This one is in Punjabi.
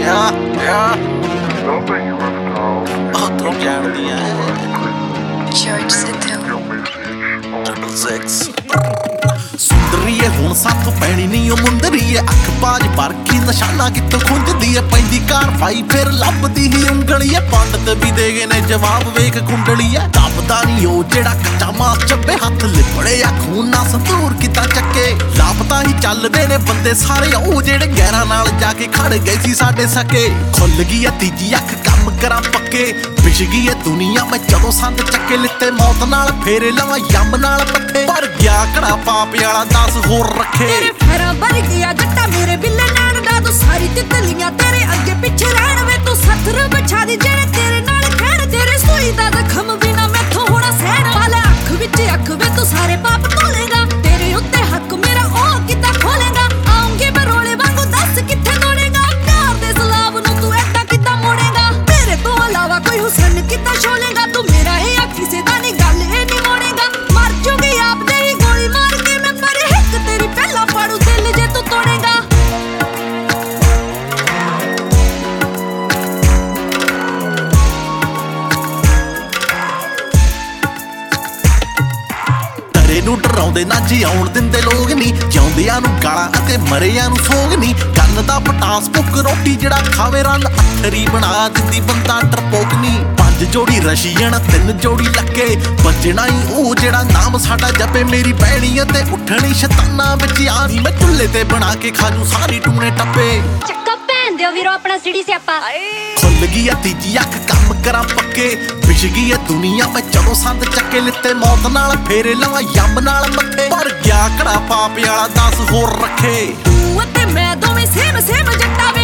ਤੂੰ ਜਾਣਦੀ ਐ George Siddle ਸੁੰਦਰੀ ਐ ਹੁਣ ਸਾਥੋਂ ਪੈਣੀ ਨਹੀਂ ਉਹ ਮੁੰਦਰੀ ਐ ਅੱਖ ਬਾਜ ਭਰ ਕੇ ਨਿਸ਼ਾਨਾ ਕਿੱਥੋਂ ਖੁੰਝਦੀ ਐ ਪੈਂਦੀ ਕਾਰਵਾਈ ਫਿਰ ਲੱਭਦੀ ਹੀ ਉਂਗਲੀ ਐ ਪੰਡਤ ਵੀ ਦੇ ਗਏ ਨੇ ਜਵਾਬ ਵੇਖ ਕੁੰਡਲੀ ਐ ਦੱਬਦਾ ਨਹੀਂ ਉਹ ਜਿਹੜਾ ਕੱਚਾ ਮਾਸ ਚੱਬੇ ਹੱਥ ਲਿਪੜੇ ਆ ਖੂਨ ਨਾਲ ਸੰਤੂਰ ਕਿੱਦਾਂ ਚੱਕੇ ਲਾਪਤਾ ਹੀ ਚੱਲਦੇ ਨੇ ਬੰਦੇ ਸਾਰੇ ਉਹ ਜਿਹੜੇ ਗੈਰਾਂ ਨਾਲ ਜਾ ਕੇ ਖੜ ਗਏ ਸੀ ਸਾਡੇ ਸਕੇ ਖੁੱਲ ਗਈ ਐ ਤੀਜੀ ਅੱਖ ਕੰਮ ਕਰਾਂ ਪੱਕੇ ਵਿਛ ਗਈ ਐ ਦੁਨੀਆ ਮੈਂ ਜਦੋਂ ਸੰਦ ਚੱਕੇ ਲਿੱਤੇ ਮੌਤ ਨਾਲ ਫੇਰੇ ਲਵਾਂ ਯੰਮ ਨਾਲ ਪੱਠੇ ਪਰ ਗਿਆ ਘੜਾ ਪਾਪ ਵਾਲਾ 10 ਹੋਰ ਰੱਖੇ ਤੇਰੇ ਫੇਰਾਂ ਭਰ ਗਿਆ ਜੱਟਾ ਮੇਰੇ ਬਿੱਲੇ ਨਾਨ ਦਾ ਤੂੰ ਸਾਰੀ ਤਿਤਲੀਆਂ ਤੇਰੇ ਅੱਗੇ ਪਿੱਛੇ ਰਹਿਣ ਵੇ ਤੂੰ ਸੱਥਰ ਵਿਛਾ ਦੀ ਜਿਹੜੇ ਤੇਰੇ ਨਾਲ ਖੈਣ ਤੇਰੇ ਸੂਈ ਦਾ ਜ਼ਖਮ ਬਿਨਾ ਮੈਥੋਂ ਹੋਣਾ ਸਹਿਣ ਵਾਲਾ ਅੱਖ ਵਿੱਚ ਅੱਖ ਵੇ ਤੂੰ ਸਾਰੇ ਪਾਪ ਧੋਲੇਗਾ ਤੇਰੇ ਉੱਤੇ ਹੱਕ ਮੇਰਾ ਉਹ ਕਿੱਦਾਂ ਖੋਲੇਗਾ ਆਉਂਗੇ ਬਰੋਲੇ ਵਾਂਗੂ ਦੱਸ ਕਿੱਥੇ ਤੋੜੇਗਾ ਪਿਆਰ ਦੇ ਸਲਾਬ ਨੂੰ ਤੂੰ ਐਦਾਂ ਕਿੱਦਾਂ ਮੋੜੇਗਾ ਤੇਰੇ ਤੋਂ ਇਲਾਵਾ ਕੋਈ ਹੁਸਨ ਕਿੱਦਾਂ ਛੋਲੇਗਾ ਤੂੰ ਮੇਰਾ ਇਹ ਕਿਸੇ ਦਾ ਨਹੀਂ ਗੱਲ ਇਹ ਨਹੀਂ ਮੋੜੇਗਾ ਮਰ ਜੂਗੀ ਆਪ ਦੇ ਹੀ ਗੋਲੀ ਮਾਰ ਕੇ ਮੈਂ ਪਰ ਹਿੱਕ ਤੇਰੀ ਪਹਿਲਾਂ ਪਾੜੂ ਦਿਲ ਜੇ ਤੂੰ ਤੋੜੇਗਾ ਨੂੰ ਡਰਾਉਂਦੇ ਨਾ ਜਿਉਣ ਦਿੰਦੇ ਲੋਕ ਨਹੀਂ ਜਿਉਂਦਿਆਂ ਨੂੰ ਗਾਲਾਂ ਅਤੇ ਮਰਿਆਂ ਨੂੰ ਸੋਗ ਨਹੀਂ ਕੰਨ ਦਾ ਪਟਾਸ ਭੁੱਕ ਰੋਟੀ ਜਿਹੜਾ ਖਾਵੇ ਰੰਨ ਅੱਥਰੀ ਬਣਾ ਦਿੰਦੀ ਬੰਦਾ ਡਰਪੋਕ ਨਹੀਂ 5 ਜੋੜੀ ਰਸ਼ੀਅਨ 3 ਜੋੜੀ ਲੱਕੇ ਵੱਜਣਾ ਹੀ ਉਹ ਜਿਹੜਾ ਨਾਮ ਸਾਡਾ ਜਪੇ ਮੇਰੀ ਪੈਣੀ ਅਤੇ ਉੱਠਣੀ ਸ਼ੈਤਾਨਾਂ ਵਿੱਚ ਆਣੀ ਮੈਂ ਚੁੱਲ੍ਹੇ ਤੇ ਬਣਾ ਕੇ ਖਾਜੂ ਸਾਰੀ ਟੂਣੇ ਟੱਪੇ ਚੱਕਾ ਭੈਣ ਦਿਓ ਵੀਰੋ ਆਪਣਾ ਸਿੜੀ ਸਿਆਪਾ ਖੁੱਲ ਗਈ ਐ ਤੀਜੀ ਅੱਖ ਕੰਮ ਕਰਾਂ ਪੱਕੇ ਵਿਛ ਗਈ ਐ ਦੁਨੀਆ ਮੈਂ ਜਦੋਂ ਸੰਦ ਚੱਕੇ ਲਿੱਤੇ ਮੌਤ ਨਾਲ ਫੇਰੇ ਲਵਾਂ ਯੰਮ ਨਾਲ ਮੱਥੇ ਪਰ ਗਿਆ ਘੜਾ ਪਾਪ ਵਾਲਾ 10 ਹੋਰ ਰੱਖੇ ਤੂੰ ਅਤੇ ਮੈਂ ਦੋਵੇਂ ਸੇਮ ਜੱਟਾ